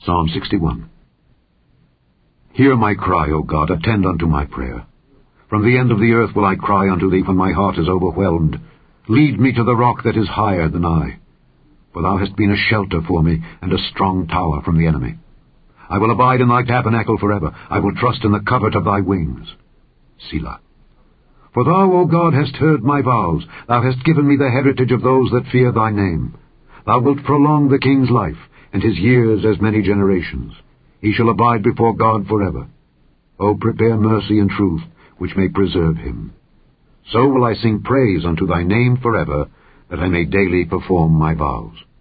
Psalm 61. Hear my cry, O God, attend unto my prayer. From the end of the earth will I cry unto thee when my heart is overwhelmed. Lead me to the rock that is higher than I. For thou hast been a shelter for me, and a strong tower from the enemy. I will abide in thy tabernacle forever. I will trust in the covert of thy wings. Selah. For thou, O God, hast heard my vows. Thou hast given me the heritage of those that fear thy name. Thou wilt prolong the king's life, and his years as many generations. He shall abide before God forever. O prepare mercy and truth, which may preserve him. So will I sing praise unto thy name forever, that I may daily perform my vows.